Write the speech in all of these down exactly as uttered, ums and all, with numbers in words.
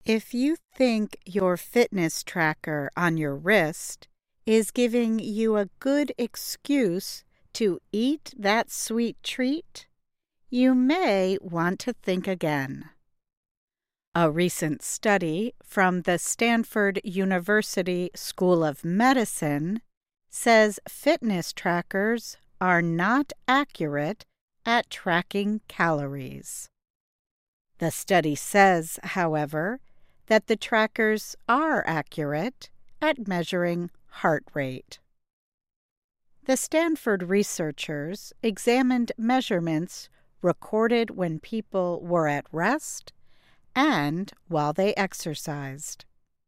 If you think your fitness tracker on your wrist is giving you a good excuse to eat that sweet treat, you may want to think again. A recent study from the Stanford University School of Medicine says fitness trackers are not accurate at tracking calories. The study says, however, that the trackers are accurate at measuring heart rate. The Stanford researchers examined measurements recorded when people were at rest and while they exercised.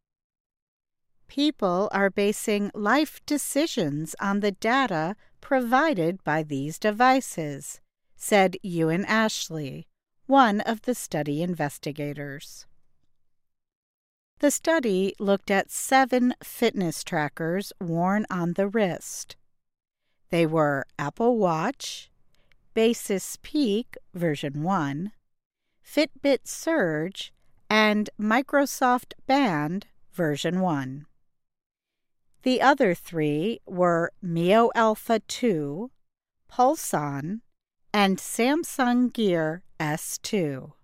People are basing life decisions on the data provided by these devices, said Ewan Ashley, one of the study investigators. The study looked at seven fitness trackers worn on the wrist. They were Apple Watch, Basis Peak version one, Fitbit Surge, and Microsoft Band version one. The other three were Mio Alpha two, Pulson, and Samsung Gear S two.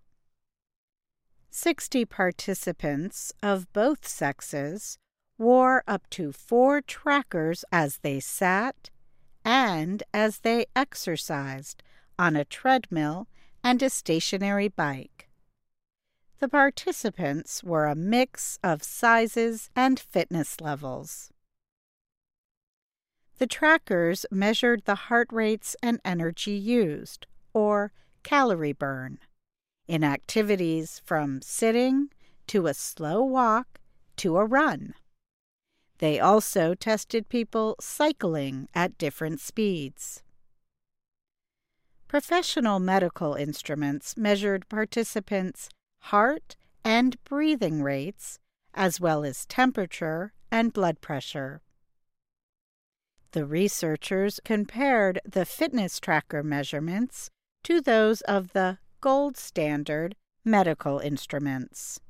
Sixty participants of both sexes wore up to four trackers as they sat and as they exercised on a treadmill and a stationary bike. The participants were a mix of sizes and fitness levels. The trackers measured the heart rates and energy used, or calorie burn, in activities from sitting to a slow walk to a run. They also tested people cycling at different speeds. Professional medical instruments measured participants' heart and breathing rates, as well as temperature and blood pressure. The researchers compared the fitness tracker measurements to those of the gold standard medical instruments.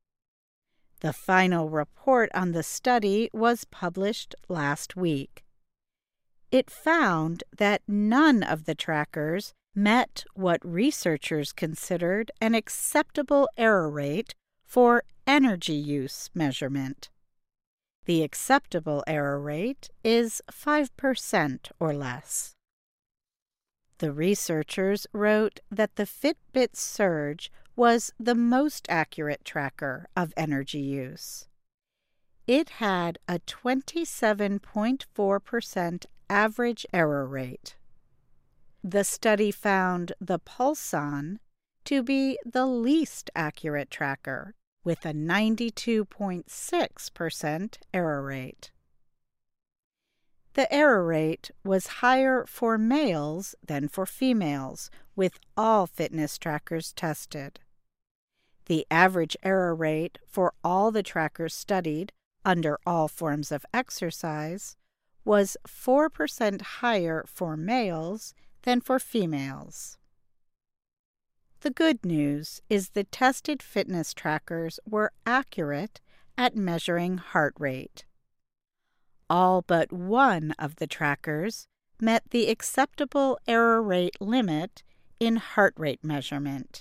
The final report on the study was published last week. It found that none of the trackers met what researchers considered an acceptable error rate for energy use measurement. The acceptable error rate is five percent or less. The researchers wrote that the Fitbit Surge was the most accurate tracker of energy use. It had a twenty-seven point four percent average error rate. The study found the Pulson to be the least accurate tracker, with a ninety-two point six percent error rate. The error rate was higher for males than for females, with all fitness trackers tested. The average error rate for all the trackers studied under all forms of exercise was four percent higher for males than for females. The good news is the tested fitness trackers were accurate at measuring heart rate. All but one of the trackers met the acceptable error rate limit in heart rate measurement.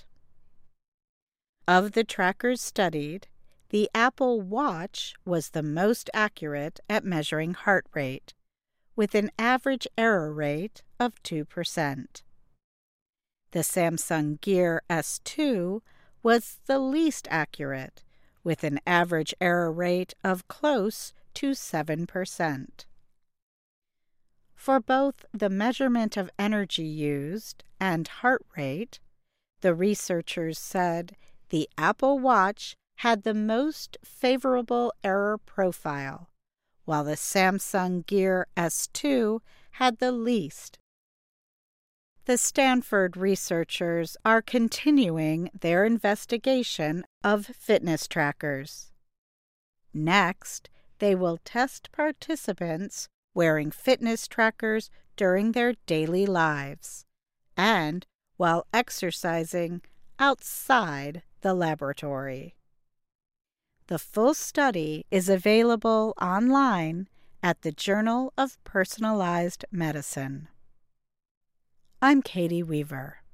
Of the trackers studied, the Apple Watch was the most accurate at measuring heart rate, with an average error rate of two percent. The Samsung Gear S two was the least accurate, with an average error rate of close to seven percent. For both the measurement of energy used and heart rate, the researchers said the Apple Watch had the most favorable error profile, while the Samsung Gear S two had the least. The Stanford researchers are continuing their investigation of fitness trackers. Next, they will test participants wearing fitness trackers during their daily lives and while exercising outside the laboratory. The full study is available online at the Journal of Personalized Medicine. I'm Katie Weaver.